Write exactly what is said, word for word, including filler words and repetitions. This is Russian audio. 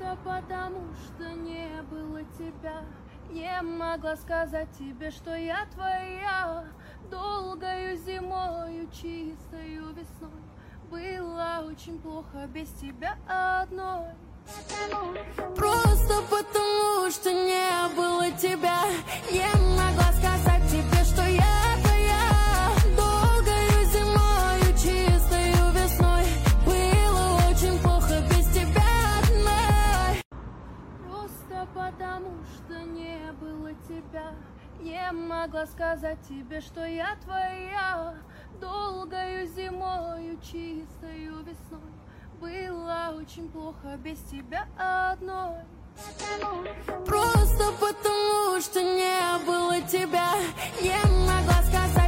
Просто потому, что не было тебя, не могла сказать тебе, что я твоя. Долгою зимою, чистою весной было очень плохо без тебя одной. Просто потому, что не было тебя, не могла сказать тебе, что я твоя. Долгою зимою, чистою весной было очень плохо без тебя одной. Просто потому, что не было тебя, не могла сказать тебе, что я твоя. Долгою зимою, чистою весной было очень плохо без тебя одной. Просто потому, что не было тебя, не могла сказать